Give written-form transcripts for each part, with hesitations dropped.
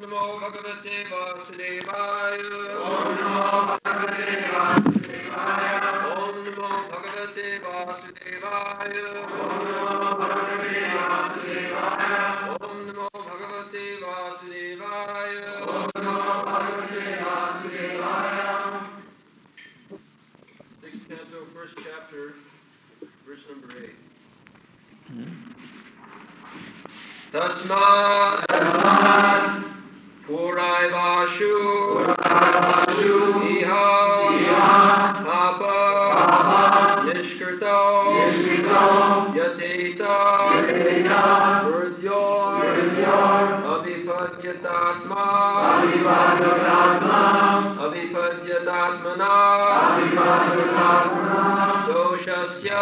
Namo Bhagavate Vasudevaya. Om Namo Bhagavate Vasudevaya. Om Namo Bhagavate Vasudevaya. Om Namo Bhagavate Vasudevaya. Om Namo Bhagavate Vasudevaya. Om Namo Bhagavate Vasudevaya. Sixth canto, first chapter, verse number 8. Tasmat Puraivashu Iha Papa Nishkrito Yateta Vurdyor Avipajyatatma Avipajyatatmana Doshasya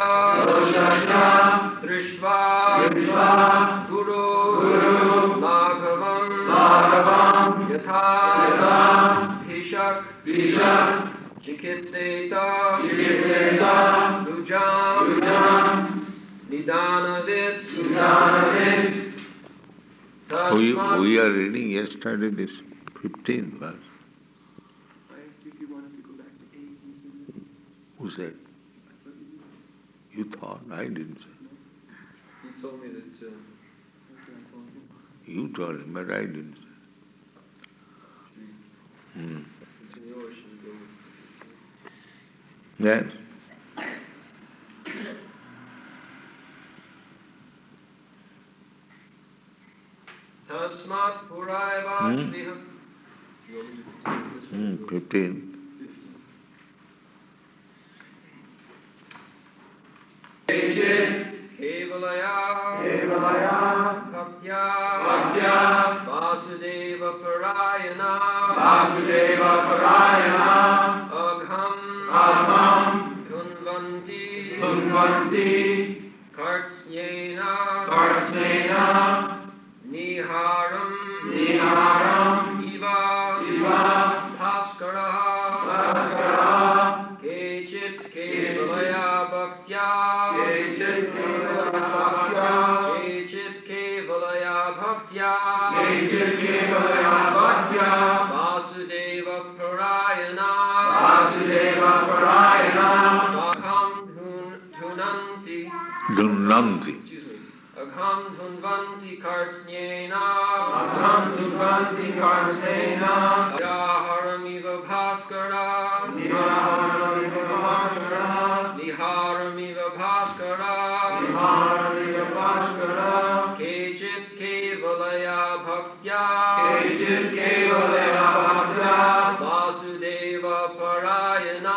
Drishva Guru Laghavam Yatha Bhishak Chikitseta Rujam Nidanavit. We are reading yesterday this 15th verse. I asked if you wanted to go back to 8. Who said? You thought, I didn't say. He told me that. You told him, but I didn't say. Continue or should we go? Yes. Tasmat Puraivasviha. 15th. Kevalaya Bhaktya Vasudeva Parayana Agham Dhunvanti Kartsnyena Niharam Iva Bhaskara Kechit Kevalaya Bhaktya Kechit Kevalaya Bhaktya Vasudeva Parayana Agham Dhunanti Agham Dhunvanti Kartsnyena Yaharamiva Bhaskara Niharamiva Bhaskara Kechit Kevalaya Bhaktya Vasudeva Parayana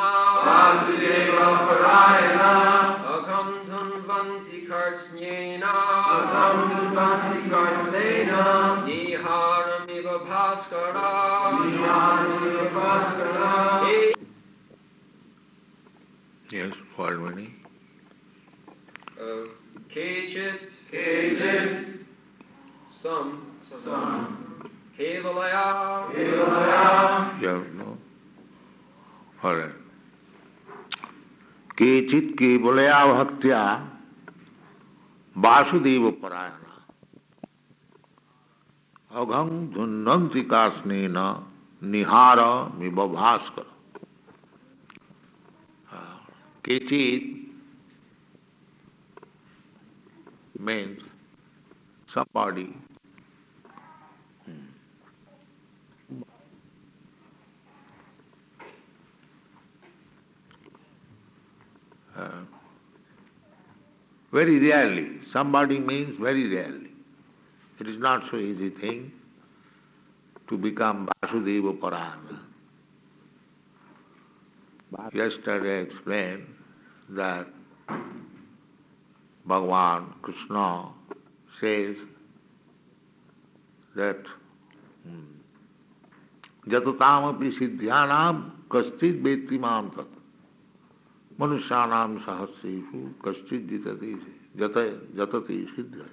Agham Dhunvanti Kartsnyena Niharamiva Bhaskara Yes, what meaning? Kechit some Kevalaya Yeah, no? All right. Kechit kevalaya bhaktya Vasudeva parayana Agham dhunanti kasnena nihara miva bhaskara. Kechit means somebody very rarely. Somebody means very rarely. It is not so easy thing to become Vasudeva Parayana. Yesterday I explained that Bhagavan Krishna says that Jatutamapi siddhyanam kaschid vetti mam tat manusyanam sahasreshu kaschid jatati siddhaya.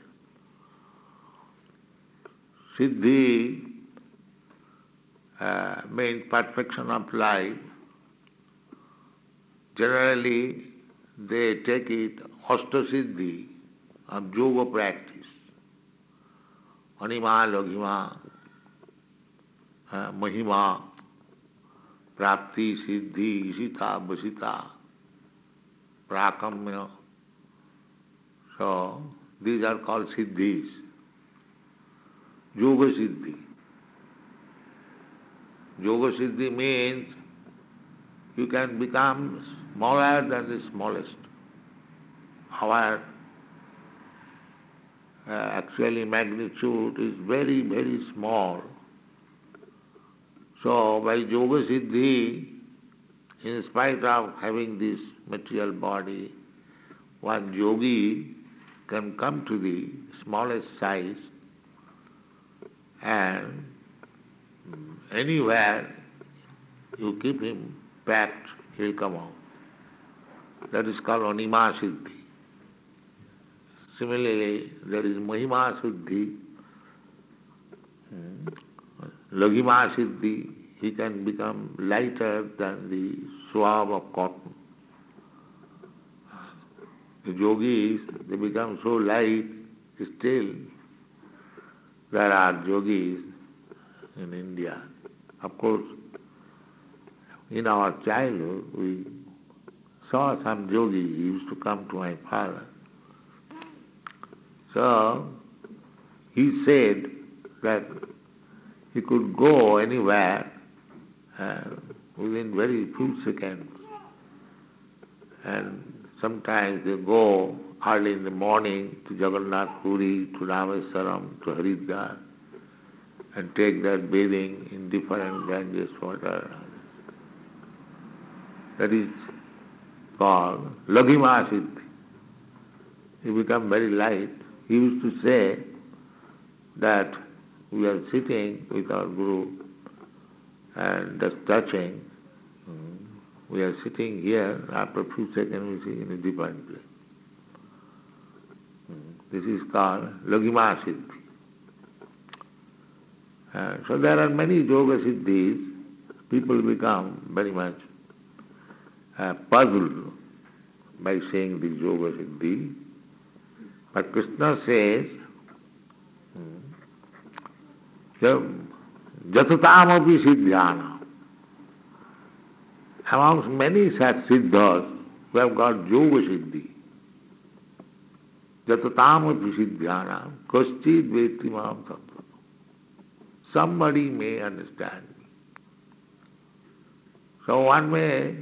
Siddhi means perfection of life. Generally, they take it Ashtasiddhi of yoga practice. Anima, Laghima, Mahima, Prapti, Siddhi, Isita, Vasita, Prakamya. So, these are called Siddhis. Yoga Siddhi. Yoga Siddhi means you can become smaller than the smallest. Our actually magnitude is very, very small. So by Yoga Siddhi, in spite of having this material body, one yogi can come to the smallest size and anywhere you keep him packed, he'll come out. That is called Anima Siddhi. Similarly, there is Mahima Siddhi, Laghima Siddhi. He can become lighter than the swab of cotton. The yogis, they become so light, still there are yogis in India. Of course, in our childhood, we saw some yogi. He used to come to my father. So, he said that he could go anywhere within very few seconds. And sometimes they go early in the morning to Jagannath Puri, to Rameswaram, to Haridwar, and take their bathing in different Ganges water. That is called Laghima Siddhi. He become very light. He used to say that we are sitting with our Guru and just touching. We are sitting here, after a few seconds we see in a different place. This is called Laghima Siddhi. So there are many Yoga Siddhis. People become very much puzzled by saying this Yoga Siddhi. But Krishna says, Jatutamapi Siddhyana. Amongst many such siddhas, we have got Yoga Siddhi. Jatutamapi Siddhyana, Kaschid Vetimam Tattva. Somebody may understand me. So one may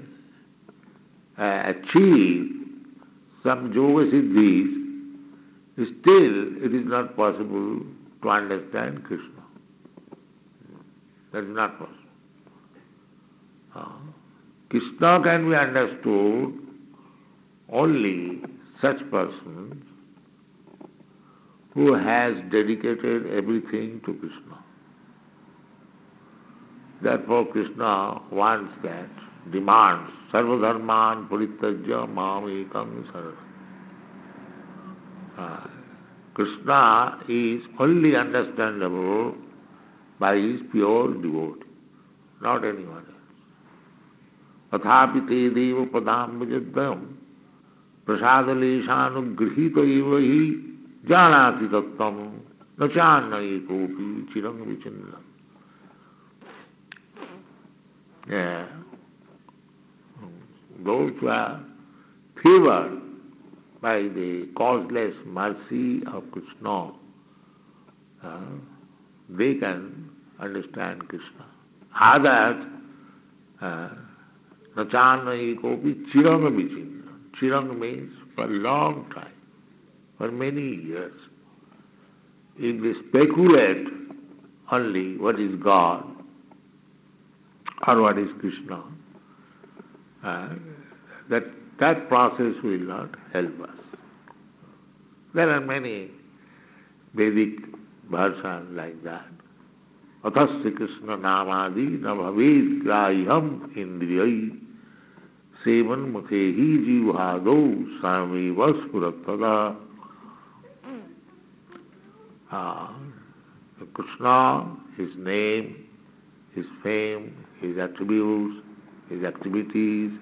achieve some Yoga Siddhis. Still, it is not possible to understand Krishna. That is not possible. Krishna can be understood only such persons who has dedicated everything to Krishna. Therefore Krishna wants that, demands, sarvadharman parityajya mam ekam saranam. Krishna is only understandable by his pure devotee, not anyone else. Athapi te deva padam vajadam prasadaleshanugrihita eva hi janati tattam nachanna ekopi chirang vichinnam. Yeah. Those who are favored by the causeless mercy of Krishna, they can understand Krishna. Others, nachanna ekopi chirang vichinnam. Chirang means for a long time, for many years. If they speculate only what is God or what is Krishna, that process will not help us. There are many Vedic versions like that. Athasya Krishna namadi na bhaved graham indriyai sevan mukhehi jivhado sami vaspurattada. Krishna, his name, his fame, his attributes, his activities,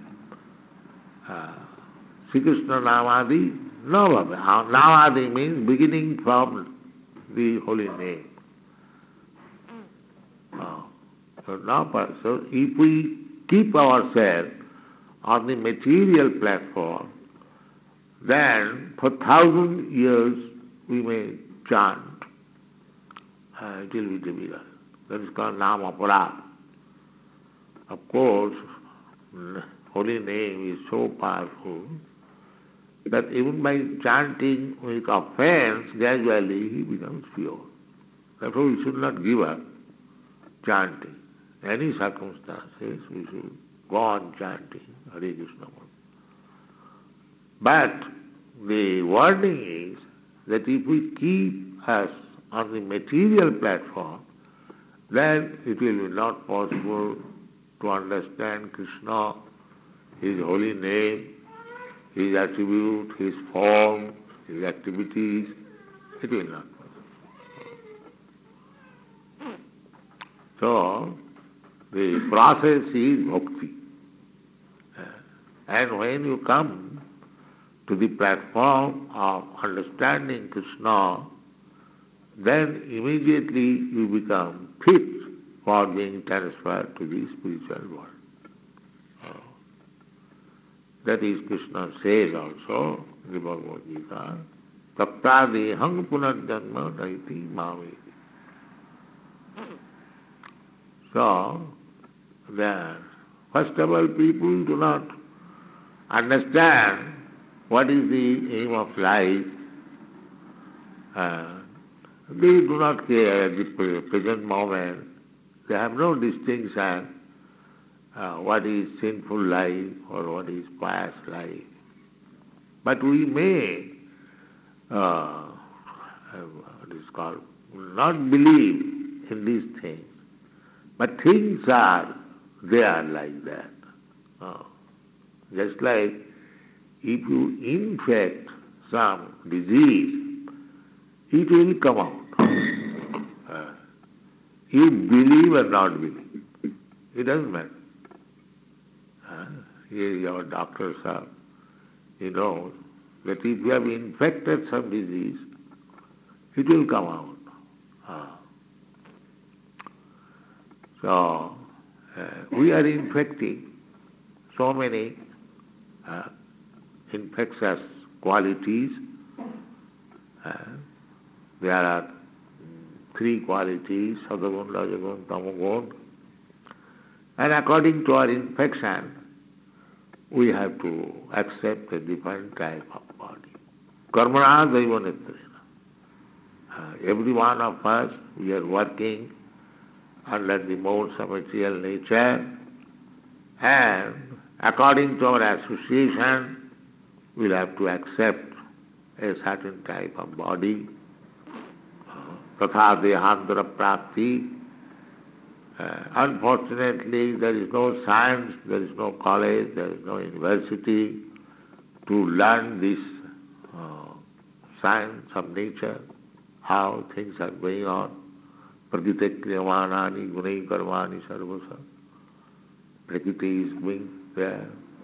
Sri Krishna namadi na bhave. Namadi means beginning from the holy name. So if we keep ourselves on the material platform, then for 1,000 years we may chant. It will be difficult. That is called Nama Parad. Of course, holy name is so powerful that even by chanting with offense, gradually he becomes pure. Therefore we should not give up chanting. Any circumstances we should go on chanting Hare Krishna. But the warning is that if we keep us on the material platform, then it will be not possible to understand Krishna, His holy name, His attribute, His form, His activities. It will not possible. So, the process is bhakti. And when you come to the platform of understanding Krishna, then immediately you become fit for being transferred to the spiritual world. That is, Krishna says also in the Bhagavad Gita, Tapta dehang punarjanma naiti mameti. So, then, first of all, people do not understand what is the aim of life. They do not care at the present moment. They have no distinction what is sinful life or what is pious life. But we may, what is called, not believe in these things. But things are there like that. Just like if you infect some disease, it will come out. You believe or not believe, it doesn't matter. Here your doctors are, he knows that if you have infected some disease, it will come out. So, we are infecting so many infectious qualities. There are 3 qualities, Sadagun, Rajagun, Tamagun. And according to our infection, we have to accept a different type of body. Karmana daivanetrena. Every one of us, we are working under the modes of material nature, and according to our association, we'll have to accept a certain type of body. Tatha dehandara prapti. Unfortunately, there is no science, there is no college, there is no university to learn this science of nature, how things are going on. Prakriti kriyamanani gunai karmani sarvasa. Prakriti is going there.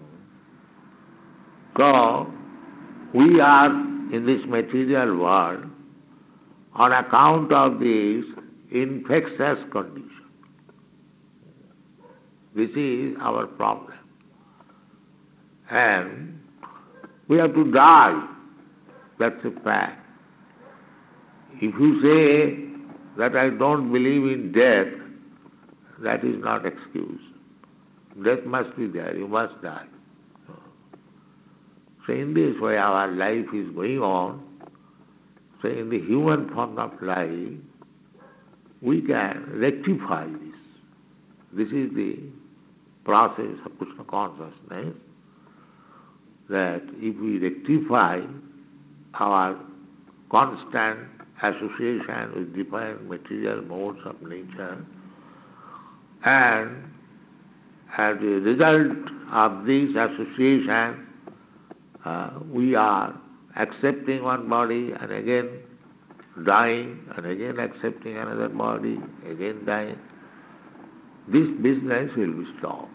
So, we are in this material world on account of this infectious condition. This is our problem. And we have to die. That's a fact. If you say that I don't believe in death, that is not excuse. Death must be there, you must die. So in this way our life is going on. So in the human form of life, we can rectify this. This is the process of Krishna consciousness, that if we rectify our constant association with different material modes of nature, and as a result of this association, we are accepting one body and again dying, and again accepting another body, again dying. This business will be stopped.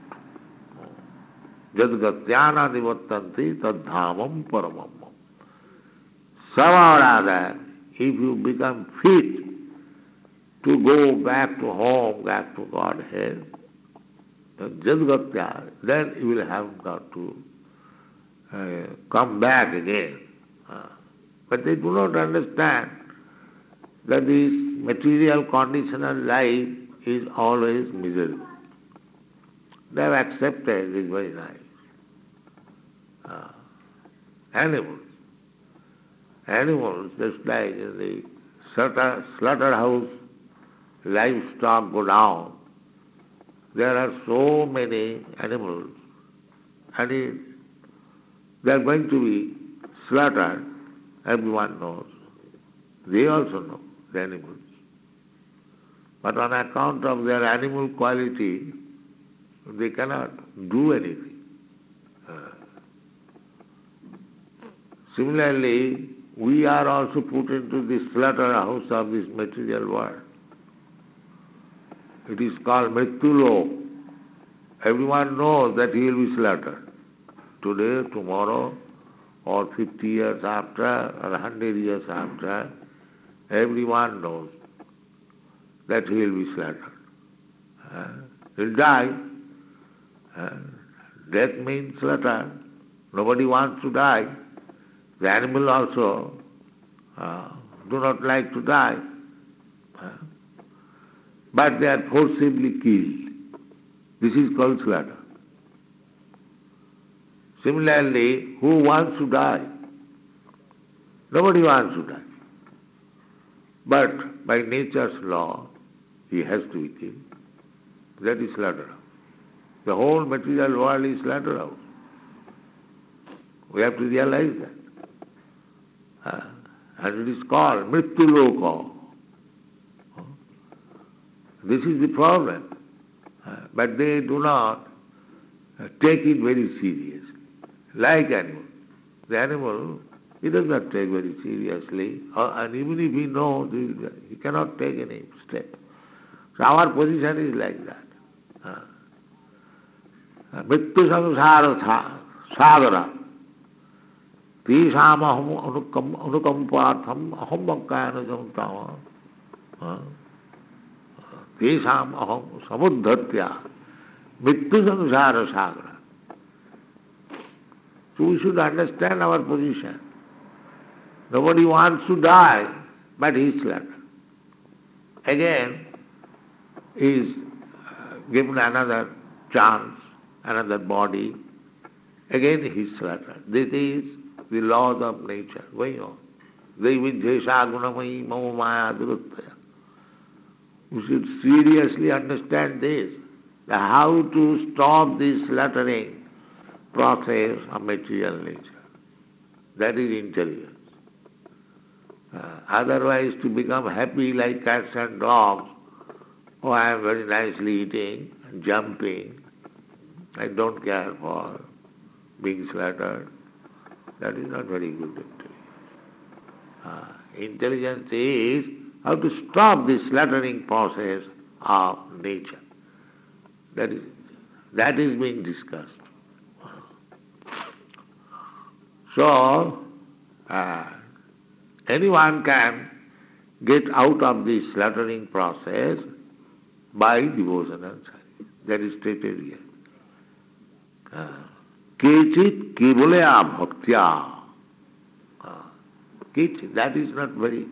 Jadgatyana nivattanti tadhamam paramam. Somehow or other, if you become fit to go back to home, back to Godhead, Jadgatya, then you will have got to come back again. But they do not understand that this material conditional life is always miserable. They have accepted it very nice. Animals, just like in the slaughterhouse, livestock go down. There are so many animals, and they are going to be slaughtered. Everyone knows. They also know, the animals. But on account of their animal quality, they cannot do anything. Similarly, we are also put into the slaughterhouse of this material world. It is called Mrityulok. Everyone knows that he will be slaughtered. Today, tomorrow, or 50 years after, or 100 years after, everyone knows that he will be slaughtered. He'll die. Death means slaughter. Nobody wants to die. The animal also do not like to die. But they are forcibly killed. This is called slaughter. Similarly, who wants to die? Nobody wants to die. But by nature's law, he has to be killed. That is slaughterhouse. The whole material world is slaughterhouse. We have to realize that. And it is called Mrityuloka. This is the problem. But they do not take it very seriously. Like animal. The animal, he does not take very seriously. And even if he knows, he cannot take any step. So our position is like that. Mrityu samsara sadara. Tisham aham anukampatham aham vakkayana samtama. Tisham aham samuddhatya. Mrityu samsara sadara. So we should understand our position. Nobody wants to die, but he is slaughtered. Again, he is given another chance, another body. Again he is slaughtered. This is the laws of nature going on. Daividhesha gunamayi mama maya duruttaya. You should seriously understand this, how to stop this slaughtering process of material nature. That is intelligence. Otherwise, to become happy like cats and dogs, oh, I am very nicely eating, jumping, I don't care for being slaughtered, that is not very good intelligence. Intelligence is how to stop this slaughtering process of nature. That is being discussed. So, anyone can get out of this slaughtering process by devotion and service. That is stated here. Kechit kevalaya bhaktya. Kechit, that is not very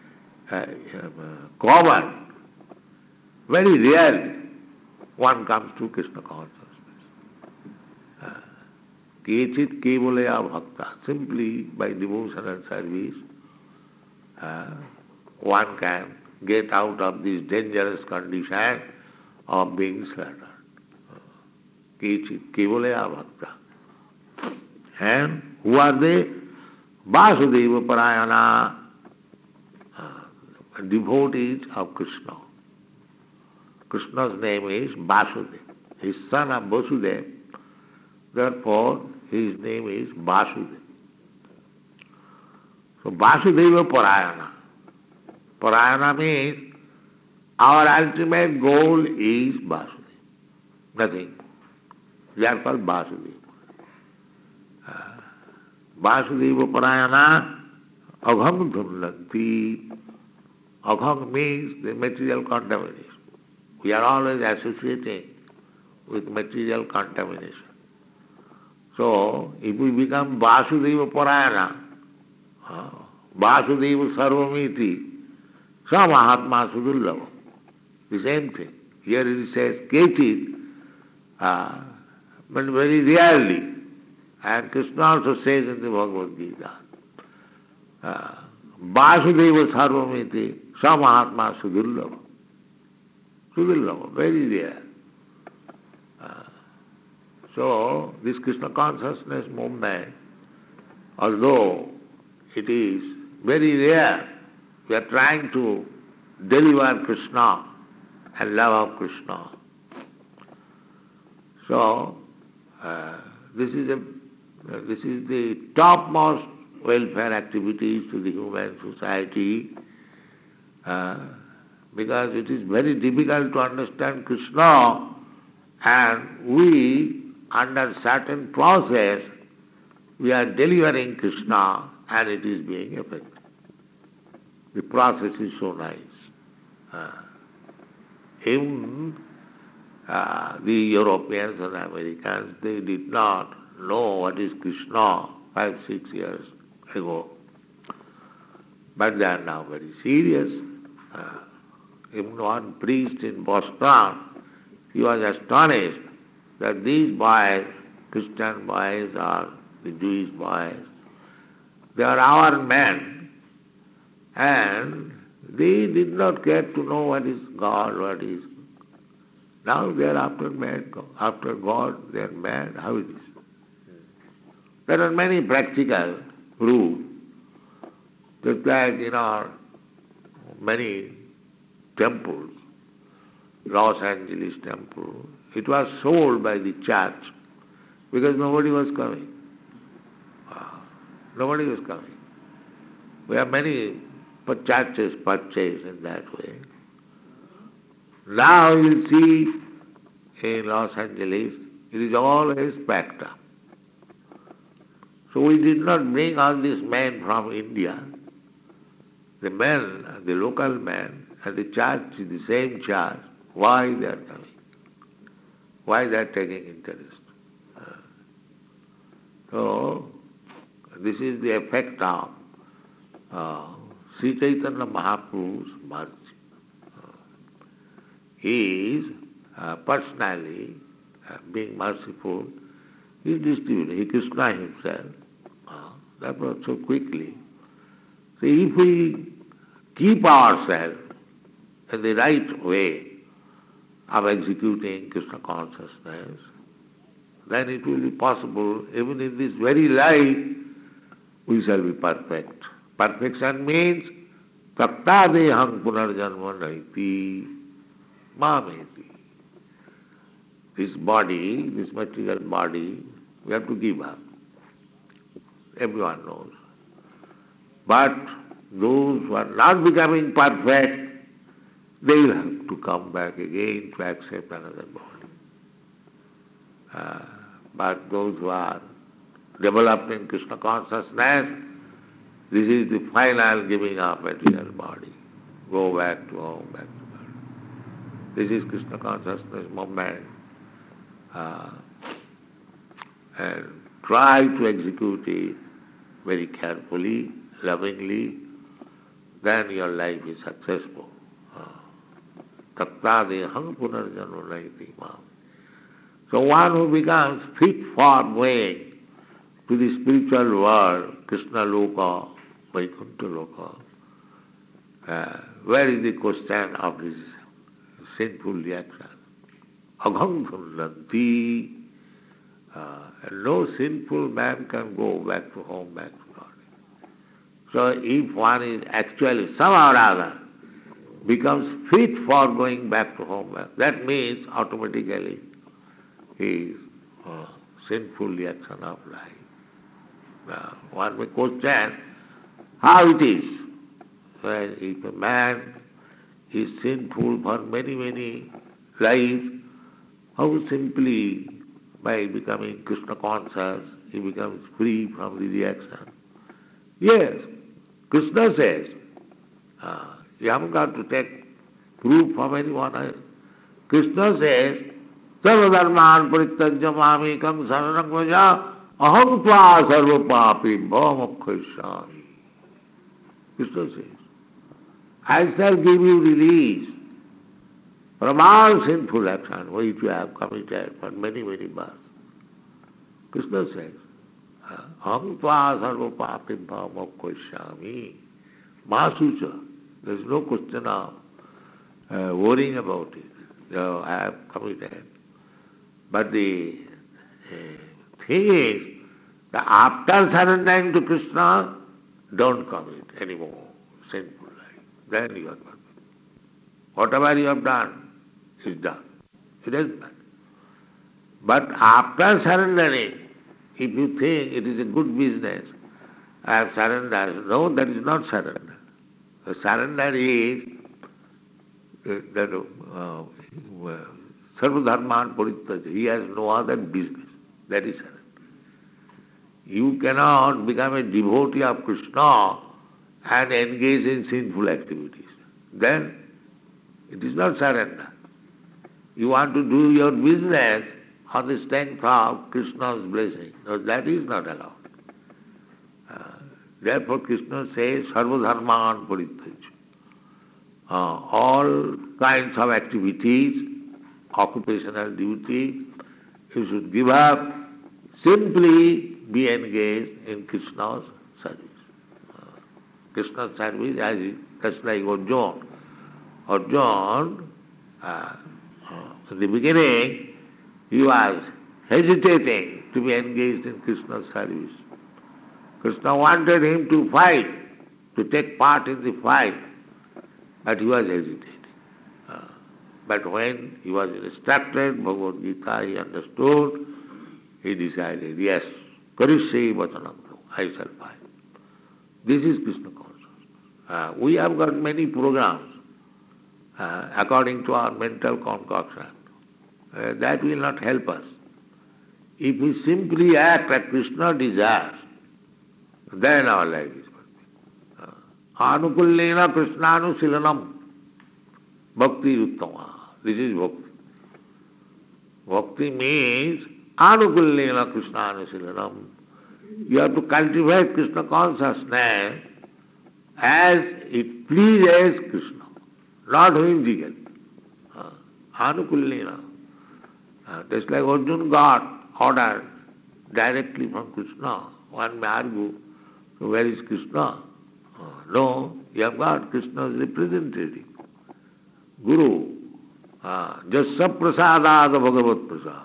common. Very rarely one comes to Krishna consciousness. Kechit kevalaya bhakta. Simply by devotion and service, one can get out of this dangerous condition of being slaughtered. Kechit kevalaya bhakta. And who are they? Vasudeva Parayana, devotees of Krishna. Krishna's name is Vasudeva. His son of Vasudeva. Therefore, his name is Vasudeva. So Vasudeva Parayana. Parayana means our ultimate goal is Vasudeva. Nothing. They are called Vasudeva. Vasudeva Parayana Agham Dhunlanti. Aghang means the material contamination. We are always associating with material contamination. So, if we become Vasudeva Parayana, Vasudeva Sarvamiti, Sa Mahatma Sudullava, the same thing. Here it says Kechit, but very rarely. And Krishna also says in the Bhagavad Gita, Vasudeva Sarvamiti, Sa Mahatma Sudullava. Sudullava, very rare. So, this Krishna consciousness movement, although it is very rare, we are trying to deliver Krishna and love of Krishna. So, this is the topmost welfare activities to the human society, because it is very difficult to understand Krishna, and we, under certain process, we are delivering Krishna and it is being affected. The process is so nice. Even the Europeans and Americans, they did not know what is Krishna 5-6 years ago. But they are now very serious. Even one priest in Boston, he was astonished that these boys, Christian boys or the Jewish boys, they are our men, and they did not get to know what is God, what is. Now they are after God, they are mad. How it is? There are many practical proofs, just like in our many temples, Los Angeles temple, it was sold by the church because nobody was coming. Nobody was coming. We have many churches purchased in that way. Now you see in Los Angeles, it is always packed up. So we did not bring all these men from India. The men, the local men, and the church is the same church. Why they are coming? Why they are taking interest? So, this is the effect of Sri Chaitanya Mahaprabhu's mercy. He is personally being merciful. He is distributing. He Krishna himself. That was so quickly. So if we keep ourselves in the right way of executing Krishna consciousness, then it will be possible, even in this very life, we shall be perfect. Perfection means taktadeham punarjanma naiti mameti. This body, this material body, we have to give up. Everyone knows. But those who are not becoming perfect, they will have to come back again to accept another body. But those who are developing Krishna consciousness, this is the final giving up material body. Go back to home, back to body. This is Krishna consciousness movement. And try to execute it very carefully, lovingly, then your life is successful. Taktadeham punarjanma naiti mam. So one who becomes fit for going to the spiritual world, Krishna Loka, Vaikuntha Loka, where is the question of this sinful reaction? Agham sunnanti. No sinful man can go back to home, back to God. So if one is actually somehow or other becomes fit for going back to home, that means automatically he is sinful reaction of life. Now, one may question how it is. Well, if a man is sinful for many lives, how simply by becoming Krishna conscious he becomes free from the reaction? Yes, Krishna says, You haven't got to take proof from anyone else. Krishna says, Sarvadharman parityajya mamekam saranam vaja aham tva sarva papi bhavamokkhaisami. Krishna says, I shall give you release from all sinful action which you have committed for many, many births. Krishna says, aham tva sarva papi bhavamokkhaisami. Masucha. There is no question of worrying about it. So I have committed. But the thing is, that after surrendering to Krishna, don't commit anymore sinful life. Then you are perfect. Whatever you have done is done. It is done. But after surrendering, if you think it is a good business, I have surrendered. No, that is not surrender. The surrender is that Sarvadharman Parityajya. He has no other business. That is surrender. You cannot become a devotee of Krishna and engage in sinful activities. Then it is not surrender. You want to do your business on the strength of Krishna's blessing. No, that is not allowed. Therefore Krishna says, Sarvadharman Parityajya. All kinds of activities, occupational duty, you should give up, simply be engaged in Krishna's service. Krishna's service, just like Arjuna. Arjuna, in the beginning, he was hesitating to be engaged in Krishna's service. Krishna wanted him to fight, to take part in the fight, but he was hesitating. But when he was instructed, Bhagavad Gita, he understood, he decided, yes, Karishye Vachanam, I shall fight. This is Krishna consciousness. We have got many programs according to our mental concoction. That will not help us. If we simply act as Krishna desires, then our life is perfect. Anukullena Krishnanu Bhakti Uttama. This is bhakti. Bhakti means Anukullena Krishnanu You have to cultivate Krishna consciousness as it pleases Krishna, not whimsical. Anukullena. Just like Arjuna got order directly from Krishna. One may argue, so where is Krishna? No, you have got Krishna's representative, Guru. Jasya prasadada bhagavat prasad.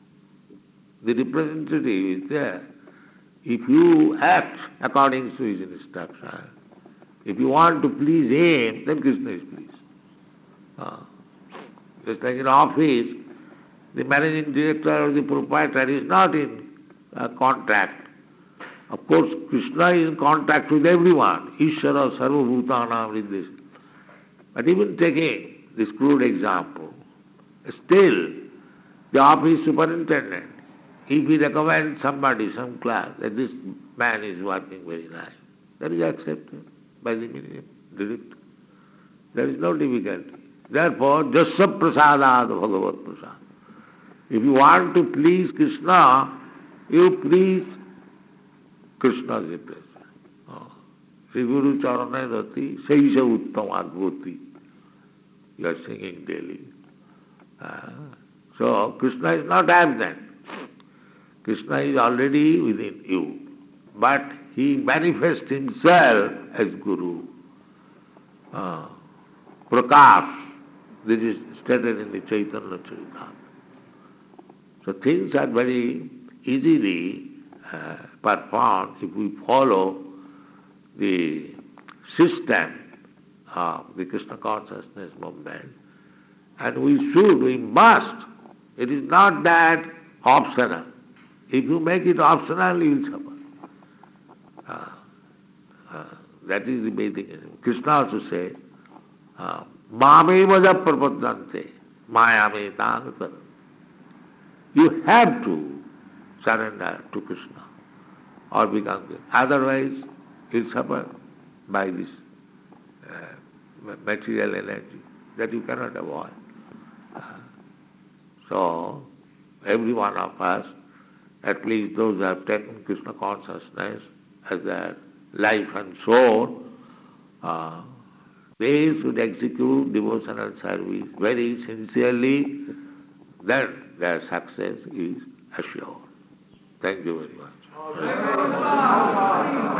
The representative is there. If you act according to his instruction, if you want to please him, then Krishna is pleased. Just like in office, the managing director or the proprietor is not in contract. Of course, Krishna is in contact with everyone. Ishvara sarva bhutanam with this. But even taking this crude example, still the office superintendent, if he recommends somebody, some class, that this man is working very nice, that is accepted by the director. There is no difficulty. Therefore, jasya prasadad bhagavat prasad. If you want to please Krishna, you please Krishna's representative. Sri Guru Charanai Rati, Saisha Uttama Adbhuti. You are singing daily. So Krishna is not absent. Krishna is already within you. But he manifests himself as Guru. Prakash. This is stated in the Chaitanya Charitamrita. So things are very easily performed if we follow the system of the Krishna consciousness movement. And we must. It is not that optional. If you make it optional, you will suffer. That is the basic. Krishna also said, Mameva prapaddante mayame tangatara. You have to surrender to Krishna or become good. Otherwise, you'll suffer by this material energy that you cannot avoid. So, every one of us, at least those who have taken Krishna consciousness as their life and soul, they should execute devotional service very sincerely, then their success is assured. Thank you very much.